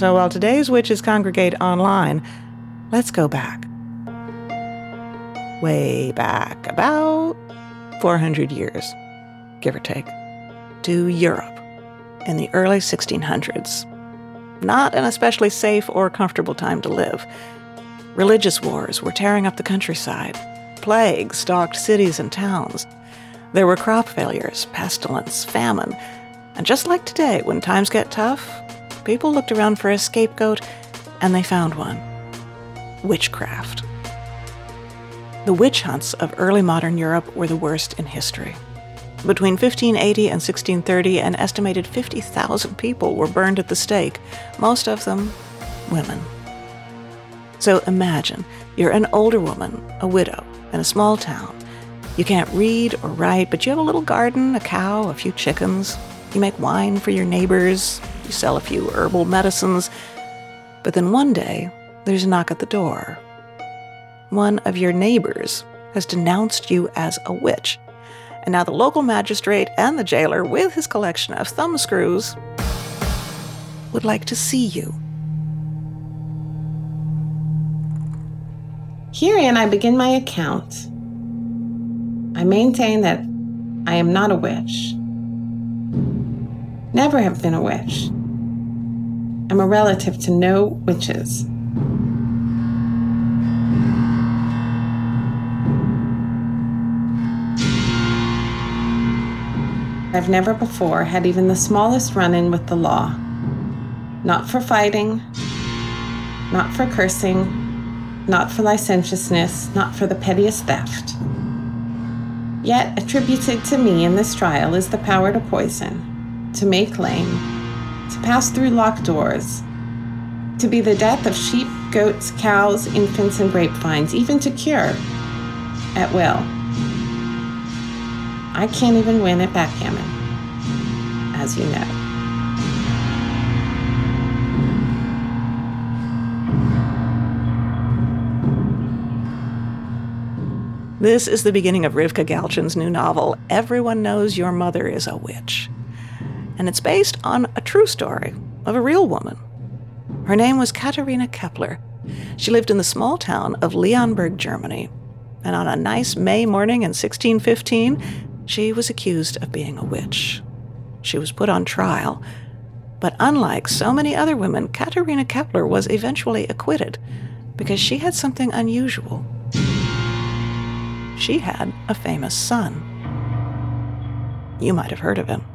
So while today's witches congregate online, let's go back. Way back, about 400 years, give or take, to Europe in the early 1600s. Not an especially safe or comfortable time to live. Religious wars were tearing up the countryside. Plague stalked cities and towns. There were crop failures, pestilence, famine. And just like today, when times get tough, people looked around for a scapegoat, and they found one. Witchcraft. The witch hunts of early modern Europe were the worst in history. Between 1580 and 1630, an estimated 50,000 people were burned at the stake, most of them women. So imagine you're an older woman, a widow, in a small town. You can't read or write, but you have a little garden, a cow, a few chickens. You make wine for your neighbors. You sell a few herbal medicines. But then one day, there's a knock at the door. One of your neighbors has denounced you as a witch. And now the local magistrate and the jailer, with his collection of thumbscrews, would like to see you. Herein I begin my account. I maintain that I am not a witch. Never have been a witch. I'm a relative to no witches. I've never before had even the smallest run-in with the law. Not for fighting, not for cursing, not for licentiousness, not for the pettiest theft. Yet attributed to me in this trial is the power to poison, to make lame, to pass through locked doors, to be the death of sheep, goats, cows, infants, and grapevines, even to cure, at will. I can't even win at backgammon, as you know. This is the beginning of Rivka Galchin's new novel, Everyone Knows Your Mother is a Witch. And it's based on a true story of a real woman. Her name was Katharina Kepler. She lived in the small town of Leonberg, Germany. And on a nice May morning in 1615, she was accused of being a witch. She was put on trial. But unlike so many other women, Katharina Kepler was eventually acquitted because she had something unusual. She had a famous son. You might have heard of him.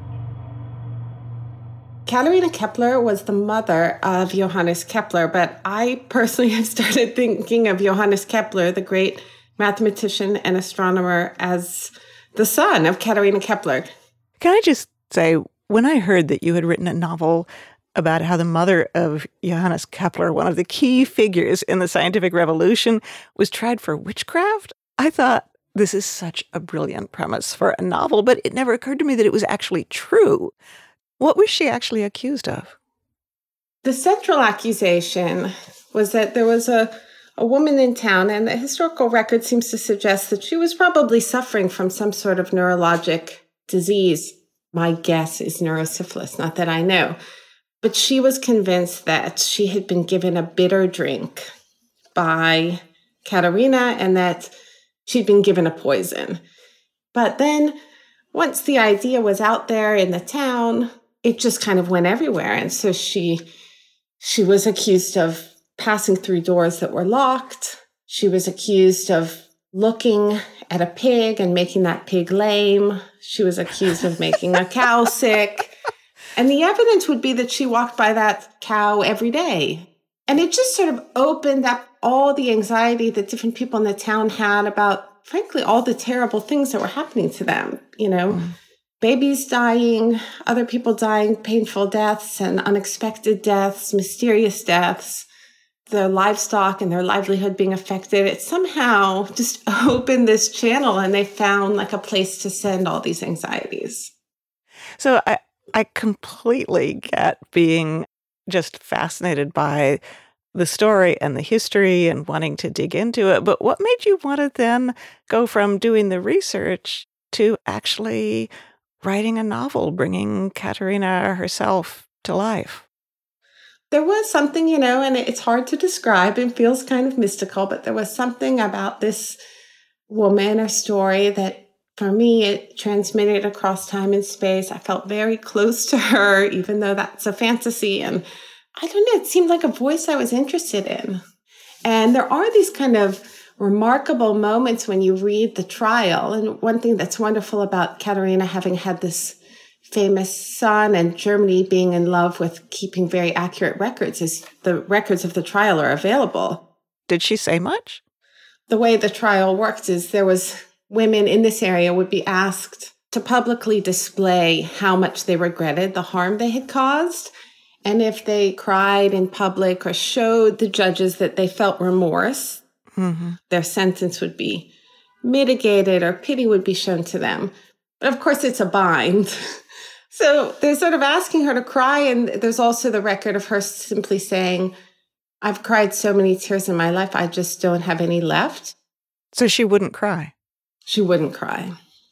Katharina Kepler was the mother of Johannes Kepler, but I personally have started thinking of Johannes Kepler, the great mathematician and astronomer, as the son of Katharina Kepler. Can I just say, when I heard that you had written a novel about how the mother of Johannes Kepler, one of the key figures in the scientific revolution, was tried for witchcraft, I thought, this is such a brilliant premise for a novel, but it never occurred to me that it was actually true. What was she actually accused of? The central accusation was that there was a woman in town, and the historical record seems to suggest that she was probably suffering from some sort of neurologic disease. My guess is neurosyphilis, not that I know. But she was convinced that she had been given a bitter drink by Katharina and that she'd been given a poison. But then once the idea was out there in the town, it just kind of went everywhere. And so she was accused of passing through doors that were locked. She was accused of looking at a pig and making that pig lame. She was accused of making a cow sick. And the evidence would be that she walked by that cow every day. And it just sort of opened up all the anxiety that different people in the town had about, frankly, all the terrible things that were happening to them. You know, babies dying, other people dying, painful deaths and unexpected deaths, mysterious deaths, their livestock and their livelihood being affected. It somehow just opened this channel, and they found like a place to send all these anxieties. So I completely get being just fascinated by the story and the history and wanting to dig into it. But what made you want to then go from doing the research to actually writing a novel, bringing Katharina herself to life? There was something, and it's hard to describe and feels kind of mystical, but there was something about this woman or story that for me, it transmitted across time and space. I felt very close to her, even though that's a fantasy. And I don't know, it seemed like a voice I was interested in. And there are these kind of remarkable moments when you read the trial. And one thing that's wonderful about Katerina having had this famous son and Germany being in love with keeping very accurate records is the records of the trial are available. Did she say much? The way the trial worked is there was women in this area would be asked to publicly display how much they regretted the harm they had caused. And if they cried in public or showed the judges that they felt remorse, their sentence would be mitigated or pity would be shown to them. But of course, it's a bind. So they're sort of asking her to cry. And there's also the record of her simply saying, I've cried so many tears in my life, I just don't have any left. So she wouldn't cry? She wouldn't cry.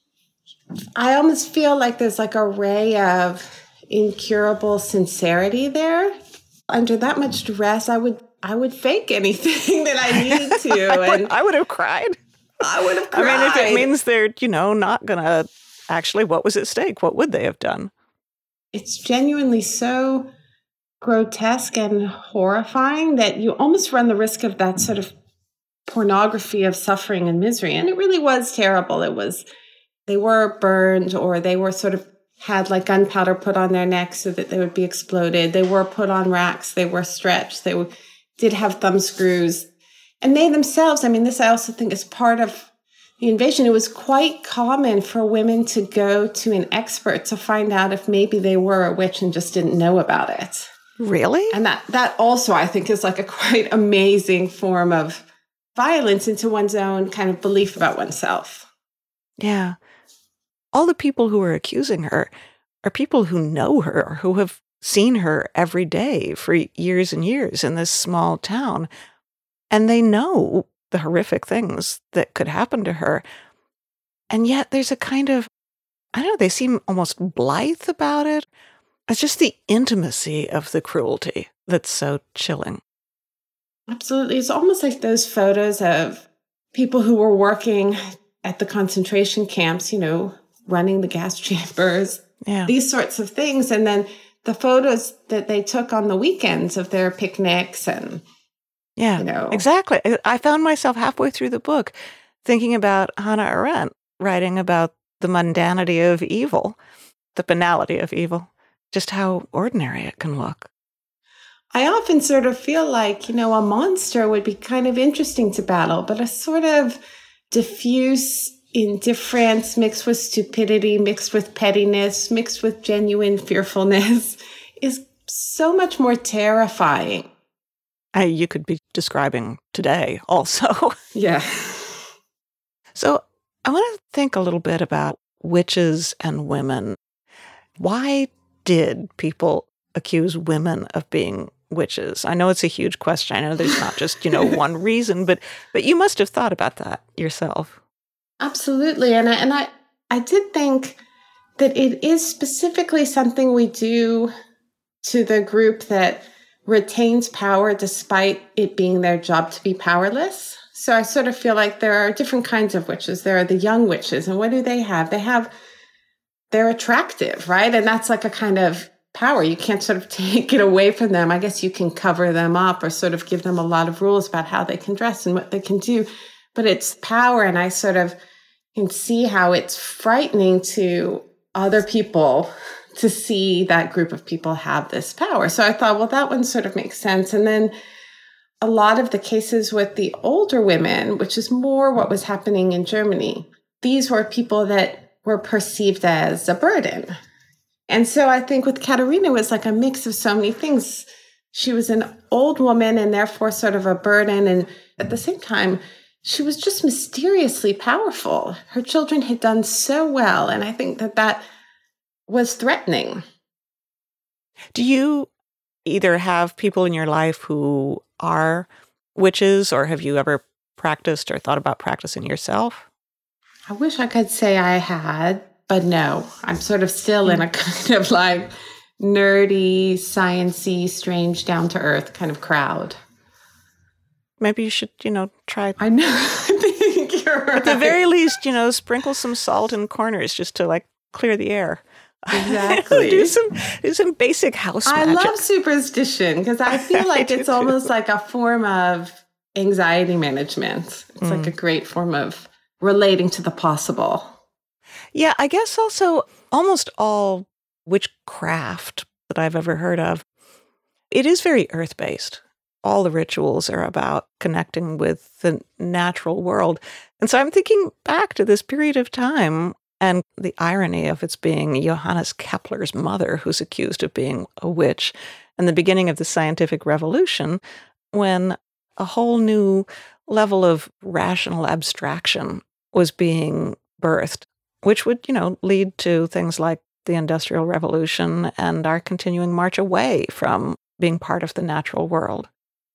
I almost feel like there's like a ray of incurable sincerity there. Under that much stress, I would fake anything that I needed to. And I would have cried. I would have cried. I mean, if it means they're, not going to actually, what was at stake? What would they have done? It's genuinely so grotesque and horrifying that you almost run the risk of that sort of pornography of suffering and misery. And it really was terrible. They were burned, or they were sort of had like gunpowder put on their necks so that they would be exploded. They were put on racks. They were stretched. They did have thumb screws. And they themselves, I mean, this I also think is part of the invasion. It was quite common for women to go to an expert to find out if maybe they were a witch and just didn't know about it. Really? And that also, I think, is like a quite amazing form of violence into one's own kind of belief about oneself. Yeah. All the people who are accusing her are people who know her or who have seen her every day for years and years in this small town. And they know the horrific things that could happen to her. And yet there's a kind of, I don't know, they seem almost blithe about it. It's just the intimacy of the cruelty that's so chilling. Absolutely. It's almost like those photos of people who were working at the concentration camps, running the gas chambers, these sorts of things. And then the photos that they took on the weekends of their picnics and, Exactly. I found myself halfway through the book thinking about Hannah Arendt writing about the mundanity of evil, the banality of evil, just how ordinary it can look. I often sort of feel like, a monster would be kind of interesting to battle, but a sort of diffuse indifference mixed with stupidity, mixed with pettiness, mixed with genuine fearfulness is so much more terrifying. You could be describing today also. Yeah. So I want to think a little bit about witches and women. Why did people accuse women of being witches? I know it's a huge question. I know there's not just, one reason, but you must have thought about that yourself. Absolutely. And I did think that it is specifically something we do to the group that retains power despite it being their job to be powerless. So I sort of feel like there are different kinds of witches. There are the young witches. And what do they have? They're attractive, right? And that's like a kind of power. You can't sort of take it away from them. I guess you can cover them up or sort of give them a lot of rules about how they can dress and what they can do. But it's power. And I sort of can see how it's frightening to other people to see that group of people have this power. So I thought, well, that one sort of makes sense. And then a lot of the cases with the older women, which is more what was happening in Germany, these were people that were perceived as a burden. And so I think with Katerina, it was like a mix of so many things. She was an old woman and therefore sort of a burden. And at the same time, she was just mysteriously powerful. Her children had done so well. And I think that was threatening. Do you either have people in your life who are witches, or have you ever practiced or thought about practicing yourself? I wish I could say I had, but no, I'm sort of still in a kind of like nerdy, science-y, strange, down-to-earth kind of crowd. Maybe you should, try. I know. I think you're right. At the very least, sprinkle some salt in corners just to clear the air. Exactly. do some basic house magic. I love superstition because I feel like it's almost like a form of anxiety management. It's like a great form of relating to the possible. Yeah, I guess also almost all witchcraft that I've ever heard of, it is very earth-based. All the rituals are about connecting with the natural world. And so I'm thinking back to this period of time and the irony of its being Johannes Kepler's mother who's accused of being a witch, and the beginning of the scientific revolution when a whole new level of rational abstraction was being birthed, which would, lead to things like the Industrial Revolution and our continuing march away from being part of the natural world.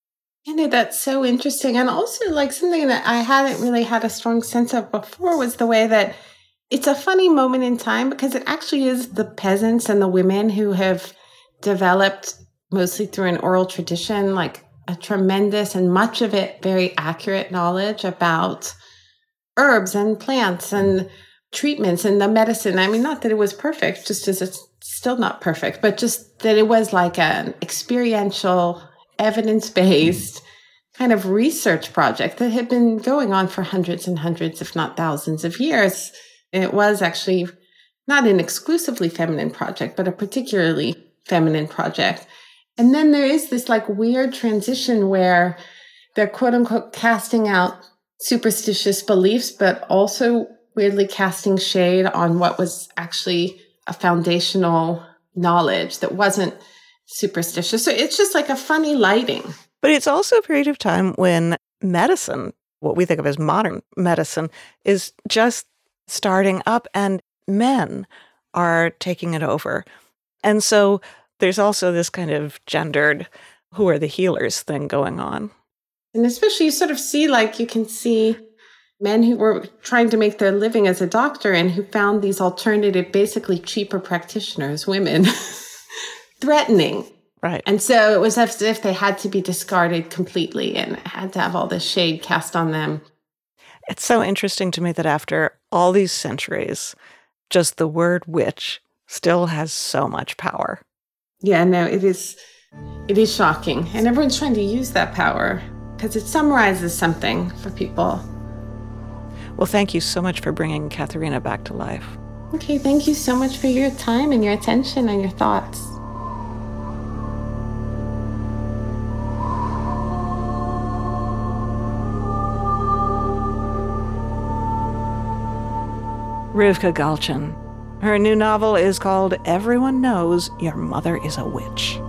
That's so interesting. And also something that I hadn't really had a strong sense of before was the way that it's a funny moment in time because it actually is the peasants and the women who have developed, mostly through an oral tradition, a tremendous and much of it very accurate knowledge about herbs and plants and treatments and the medicine. I mean, not that it was perfect, just as it's still not perfect, but just that it was an experiential, evidence-based kind of research project that had been going on for hundreds and hundreds, if not thousands of years. It was actually not an exclusively feminine project, but a particularly feminine project. And then there is this weird transition where they're quote unquote casting out superstitious beliefs, but also weirdly casting shade on what was actually a foundational knowledge that wasn't superstitious. So it's just a funny lighting. But it's also a period of time when medicine, what we think of as modern medicine, is just starting up and men are taking it over. And so there's also this kind of gendered, who are the healers thing going on. And especially you sort of see, you can see men who were trying to make their living as a doctor and who found these alternative, basically cheaper practitioners, women, threatening. Right. And so it was as if they had to be discarded completely and had to have all this shade cast on them. It's so interesting to me that after all these centuries, just the word witch still has so much power. Yeah, no, it is shocking. And everyone's trying to use that power because it summarizes something for people. Well, thank you so much for bringing Katharina back to life. Okay, thank you so much for your time and your attention and your thoughts. Rivka Galchen. Her new novel is called Everyone Knows Your Mother is a Witch.